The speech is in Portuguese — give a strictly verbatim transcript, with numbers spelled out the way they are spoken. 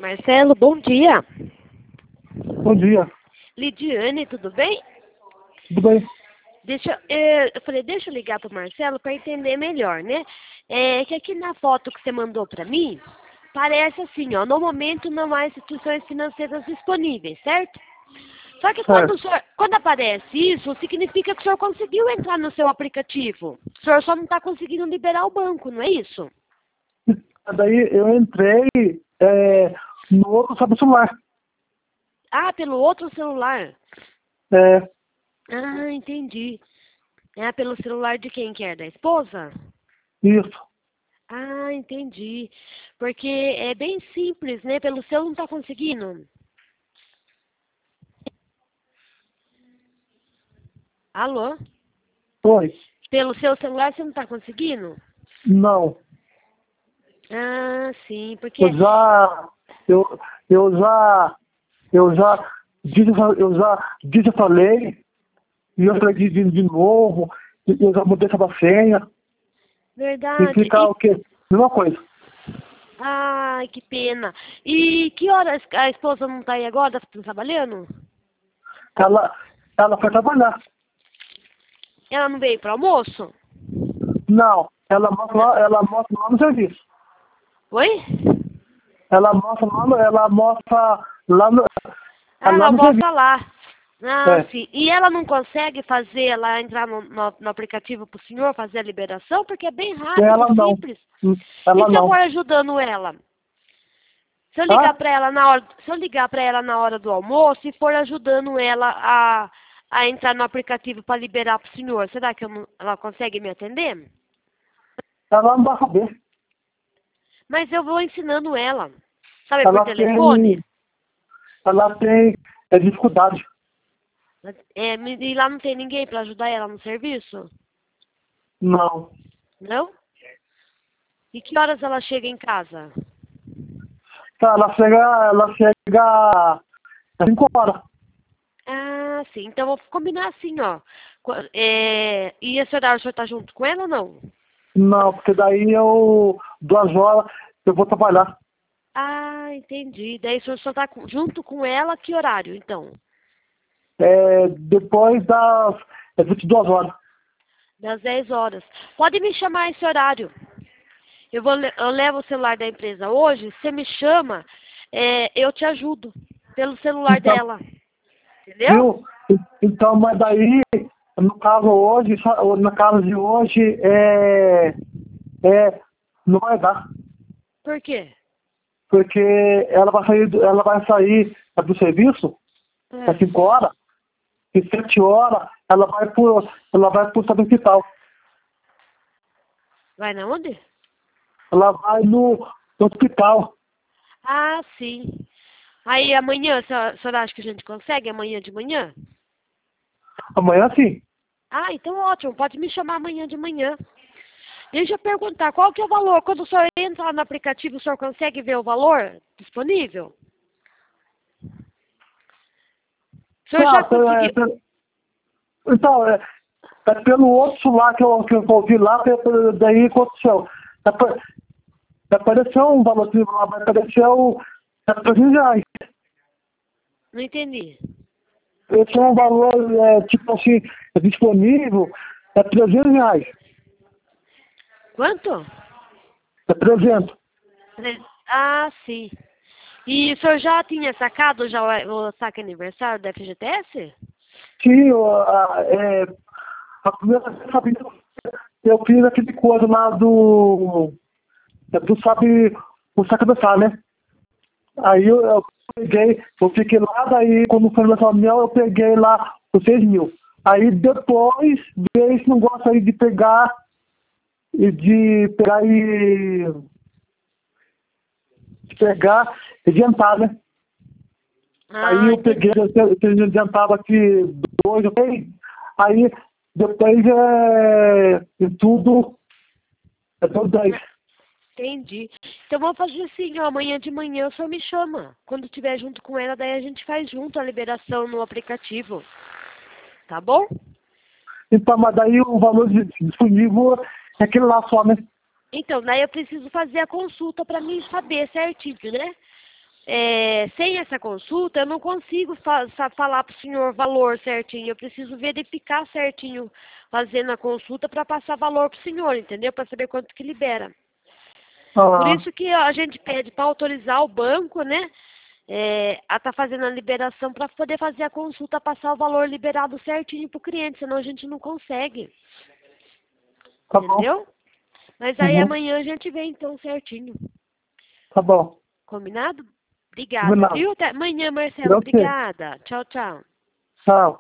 Marcelo, bom dia. Bom dia. Lidiane, tudo bem? Tudo bem? Deixa, eh, eu falei, deixa eu ligar para o Marcelo para entender melhor, né? É que aqui na foto que você mandou para mim, parece assim, ó, no momento não há instituições financeiras disponíveis, certo? Só que quando, o Certo. senhor, quando aparece isso, significa que o senhor conseguiu entrar no seu aplicativo. O senhor só não está conseguindo liberar o banco, não é isso? Daí eu entrei é, no outro sabe, celular. Ah, pelo outro celular. É, Ah, entendi. É pelo celular de quem que é? Da esposa? isso. Ah, entendi. Porque é bem simples, né? Pelo seu não tá conseguindo. Alô? Foi. Pelo seu celular você não tá conseguindo? Não. Ah, sim, porque... Eu já. Eu, eu já. Eu já. disse- Eu já disse, falei. E eu falei de, de novo. e Eu já mudei essa senha. E Verdade. fica E... o quê? Mesma coisa. Ai, que pena. E que horas a esposa não tá aí agora? Tá trabalhando? Ela, ela foi trabalhar. Ela não veio para almoço? Não. Ela mostra lá, ela mostra lá no serviço. Oi? Ela mostra lá no, ela mostra lá no, Ah, lá ela no serviço. mostra lá. Ah, É. sim. E ela não consegue fazer, ela entrar no, no, no aplicativo para o senhor fazer a liberação? Porque é bem rápido, Ela não. simples. Hum, E Ela se eu for não. ajudando ela? Se eu ligar Ah, para ela na hora, se eu ligar para ela na hora do almoço e for ajudando ela a, a entrar no aplicativo para liberar para o senhor, será que eu não- ela consegue me atender? ela não vai saber. Mas eu vou ensinando ela. Sabe, por Ela telefone? tem, ela tem é, dificuldade. É, e lá não tem ninguém para ajudar ela no serviço? Não. Não? E que horas ela chega em casa? Tá, ela chega, ela chega às cinco horas. Ah, sim. Então vou combinar assim, ó. Qu- É, e esse horário o senhor tá junto com ela ou não? Não, porque daí eu, duas horas, eu vou trabalhar. Ah, entendi. Daí o senhor só tá com- junto com ela, que horário, então? É, depois das é, vinte e duas horas. Das dez horas. Pode me chamar esse horário. Eu, vou, le- eu levo o celular da empresa hoje, você me chama, é, eu te ajudo pelo celular Então, dela. Entendeu? viu? Então, mas daí, no caso hoje, só- no caso de hoje, é, é, não vai dar. Por quê? Porque ela vai sair, do- ela vai sair do serviço às É. cinco horas, e sete horas ela vai pro, ela vai pro estado hospital. Vai na onde? Ela vai no, no hospital. Ah, sim. Aí amanhã, a senhora a senhora acha que a gente consegue amanhã de manhã? Amanhã sim. Ah, então ótimo, pode me chamar amanhã de manhã. Deixa eu perguntar, qual que é o valor? Quando o senhor entra no aplicativo, o senhor consegue ver o valor disponível? O senhor já Tá, é, conseguiu? é, então, é, é pelo outro lá que eu, que eu ouvi lá, é, é, daí aconteceu. Apa- Apareceu um valor lá, mas apareceu é, trezentos reais. Não entendi. Esse é um valor, é, tipo assim, é disponível, é trezentos reais. Quanto? É trezentos. Tre- Ah, sim. E o senhor já tinha sacado já o, o saque aniversário da F G T S? Sim, eu, a, é, a primeira vez, sabe, eu fiz aquele coisa lá do. é, Tu sabe o sacrifício, né? Aí eu, eu peguei, eu fiquei lá, daí quando foi lançar o mel, eu peguei lá os seis mil. Aí depois veio esse negócio aí de pegar e de pegar e de pegar e adiantar, né? Aí Ah, eu entendi. peguei, eu, eu, eu adiantava aqui dois, eu peguei. Aí depois é, e tudo, é tudo dez. Entendi. Então vamos fazer assim, ó, amanhã de manhã o senhor me chama. Quando estiver junto com ela, daí a gente faz junto a liberação no aplicativo. Tá bom? Então, mas daí o valor de- disponível é aquele lá só, né? Então, daí eu preciso fazer a consulta para mim saber certinho, né? é, sem essa consulta, eu não consigo fa falar para o senhor valor certinho. Eu preciso verificar certinho, fazendo a consulta para passar valor para o senhor, entendeu? Para saber quanto que libera. Por Ah, isso que a gente pede para autorizar o banco, né? É, a tá fazendo a liberação para poder fazer a consulta, passar o valor liberado certinho para o cliente, senão a gente não consegue. tá bom. Entendeu? Mas aí Uhum, amanhã a gente vê então certinho. tá bom. Combinado? Obrigada, Combinado. viu? Até amanhã, Marcelo. Ok. Obrigada. Tchau, tchau. Tchau.